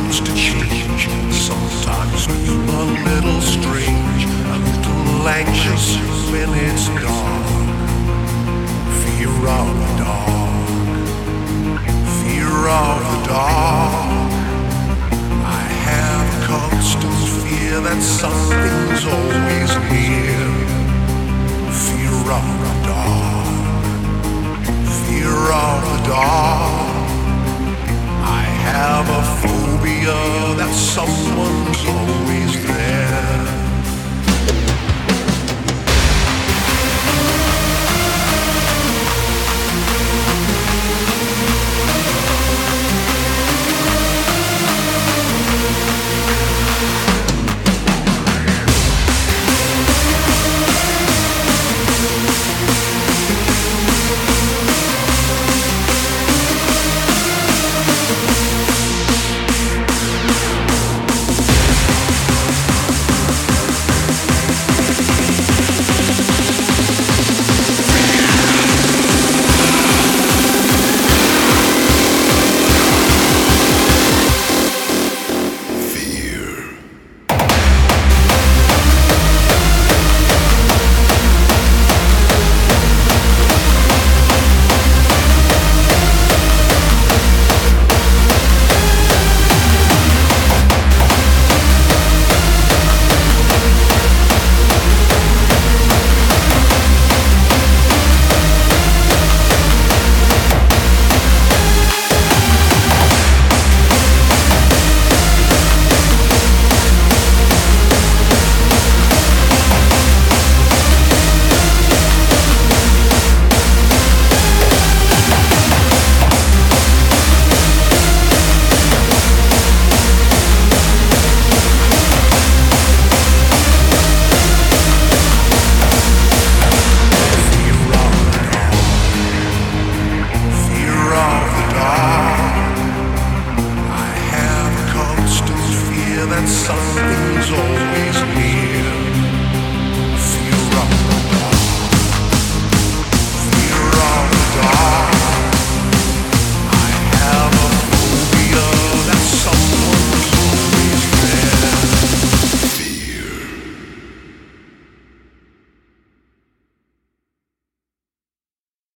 begins to change. Sometimes feel a little strange, a little anxious when it's dark. Fear of the dark, fear of the dark. I have a constant fear that something's always near. Fear of the dark, fear of the dark.